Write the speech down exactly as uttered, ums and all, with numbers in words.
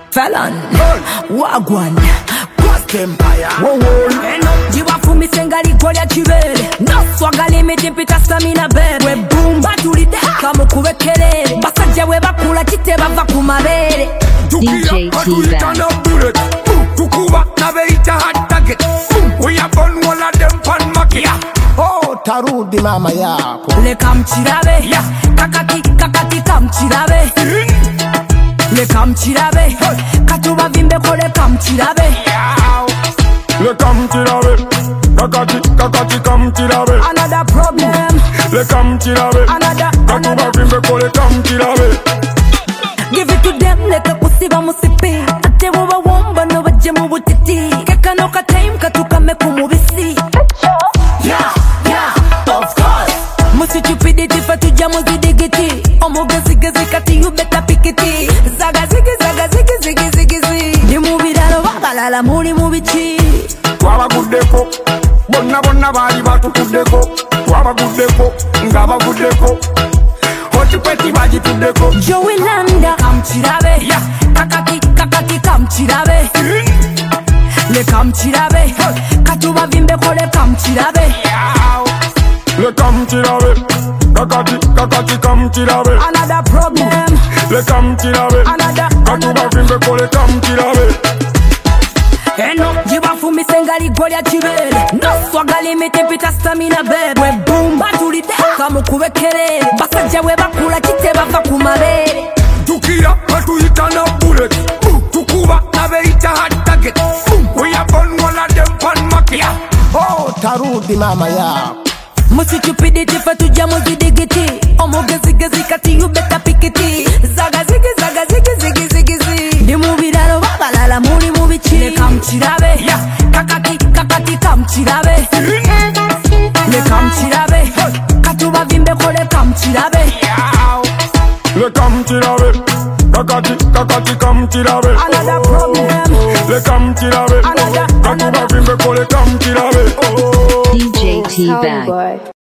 Felon, Wagwan, Ghost Empire. Whoa, whoa. Eno, jiwa fumi sengali kolya chibele. No swagga limiti pita stamina bebe. We boom, batulide, kamu kuwekelele. Basajja we bakula kite bava kumabele. D J T-Van. Tukuba na beita hard target. We are born one of them pan makia. Oh, tarudi mama yako. Leka mchirabe, yeah. kakati kakati kamchirabe. Leka mchirabe, katuba vimbe kole kamchirabe. Leka mchirabe, kakati kakati kamchirabe. Another problem. Leka mchirabe, Another, katuba vimbe kole kamchirabe. Give it to them, leka kusiba musipi. Ate woba womba no baje mu butiti. Keka no ka time katukame kumubisi. Yeah, yeah, of course. Musi stupidity fa tuja muzi digiti. Omo gezi gezi kati you better pick it. Zaga zigi zaga zigi zigi zigi zigi. Ni mubiralo bagalala muri mubichi. Twabaguddeko, bonna bonna bali batukuddeko. Twabaguddeko, ngabaguddeko. Hotipeti bagituddeko. Joey Landa kamchirabe, Yeah. kakati kakati kamchirabe. Le kamchirabe, katuba vimbe kole kamchirabe. Leka mchirabe, kakati kakati kamchirabe. Another problem. Leka mchirabe, Another, katuba vimbe kole kamchirabe. Eno, jiwa fumi sengali golya chibele. No swagga limiti pita stamina bebe. We boom, batulide, kamu kuwekelele. Basajja we bakula kite bava kumabele. Tukia batuyita na bullet. Tukuba na beita hard target. We are born one of them pan makia. Oh, tarudi mama yako. Musi stupidity fa tuja muzi digiti. Omo gezi gezi kati you better pick it. Zaga zigi zaga zigi zigi zigi zigi. Ni mubiralo babalala muri mubichi. Leka mchirabe, Yeah. kakati kakati kamchirabe. Leka mchirabe, katuba vimbe kole kamchirabe. Leka mchirabe, kakati kakati kamchirabe. Another problem. Leka mchirabe, Another, katuba vimbe kole kamchirabe. D J T-Van.